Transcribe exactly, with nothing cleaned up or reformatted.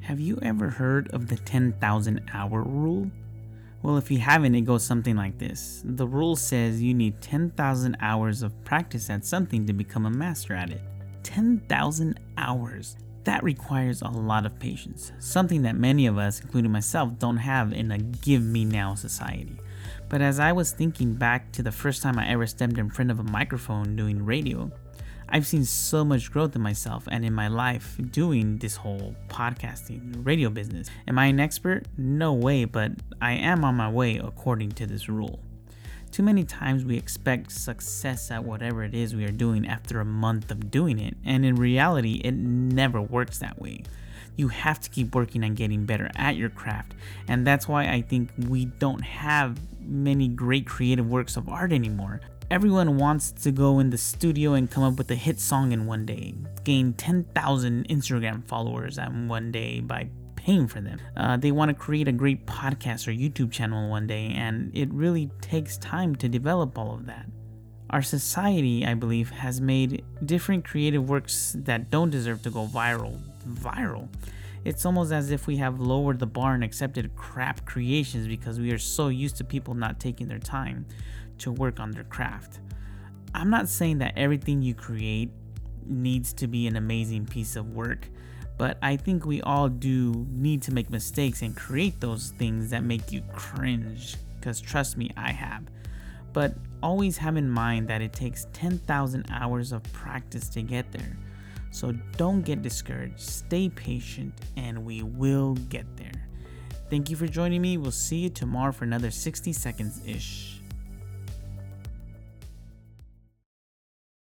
Have you ever heard of the ten thousand hour rule? Well, if you haven't, it goes something like this. The rule says you need ten thousand hours of practice at something to become a master at it. ten thousand hours. That requires a lot of patience, something that many of us, including myself, don't have in a give me now society. But as I was thinking back to the first time I ever stepped in front of a microphone doing radio, I've seen so much growth in myself and in my life doing this whole podcasting radio business. Am I an expert? No way, but I am on my way according to this rule. Too many times we expect success at whatever it is we are doing after a month of doing it, and in reality, it never works that way. You have to keep working on getting better at your craft, and that's why I think we don't have many great creative works of art anymore. Everyone wants to go in the studio and come up with a hit song in one day, gain ten thousand Instagram followers in one day by paying for them. Uh, they want to create a great podcast or YouTube channel one day, and it really takes time to develop all of that. Our society, I believe, has made different creative works that don't deserve to go viral, viral. It's almost as if we have lowered the bar and accepted crap creations because we are so used to people not taking their time to work on their craft. I'm not saying that everything you create needs to be an amazing piece of work, but I think we all do need to make mistakes and create those things that make you cringe, because trust me, I have. But always have in mind that it takes ten thousand hours of practice to get there. So don't get discouraged, stay patient, and we will get there. Thank you for joining me. We'll see you tomorrow for another sixty seconds-ish.